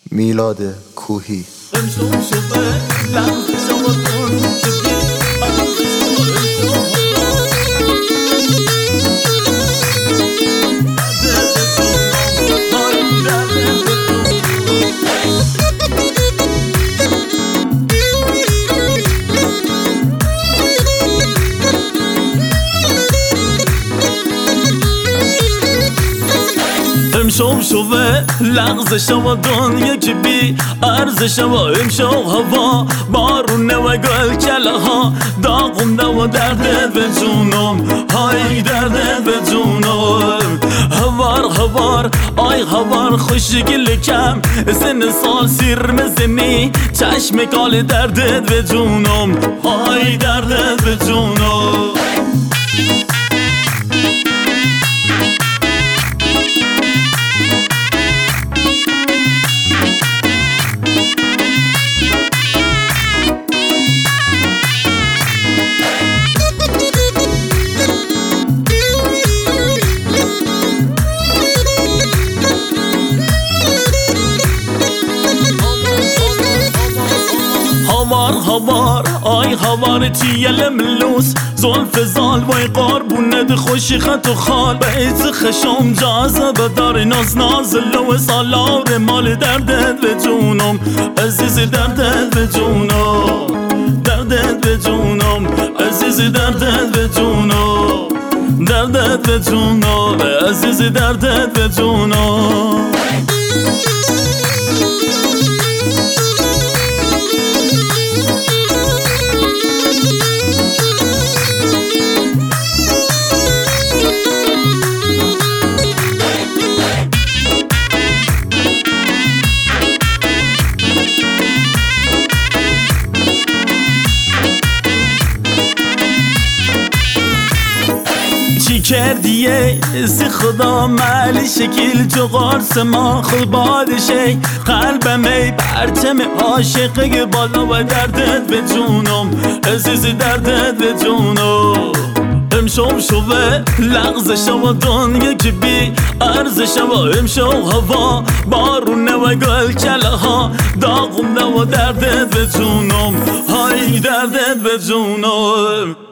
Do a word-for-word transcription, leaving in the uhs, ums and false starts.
میلاد کوهی. امشب شوه لغزش و دنیا که بی ارزش و امشب هوا بارونه و گل کله ها داغونده و دردت به جونم، های دردت به جونم. هوار هوار آی هوار خوشگل کم سن سال سیر مزنی چشم کال دردت به جونم، های دردت به جونم. هوار هوار آی هوار تیل ملوس زلف زال وای قربونت خوشی خط و خال به ایت خشم جازه دار ناز ناز لو سالار مال دردت به جونم، عزیز دردت به جونم، دردت به جونم، عزیز دردت به جونم، دردت به جونم، عزیز دردت به جونم. چی کردیه سی خدا مالی شکل جو قرص ما خود بادشه قلبم ای پرچم عاشقه بالا و دردت به جونم، عزیز دردت به جونم. امشب شوه لغزش و دنیا که بی ارزش و امشب هوا بارونه و گل کله ها داغونده و دردت به جونم، های دردت به جونم.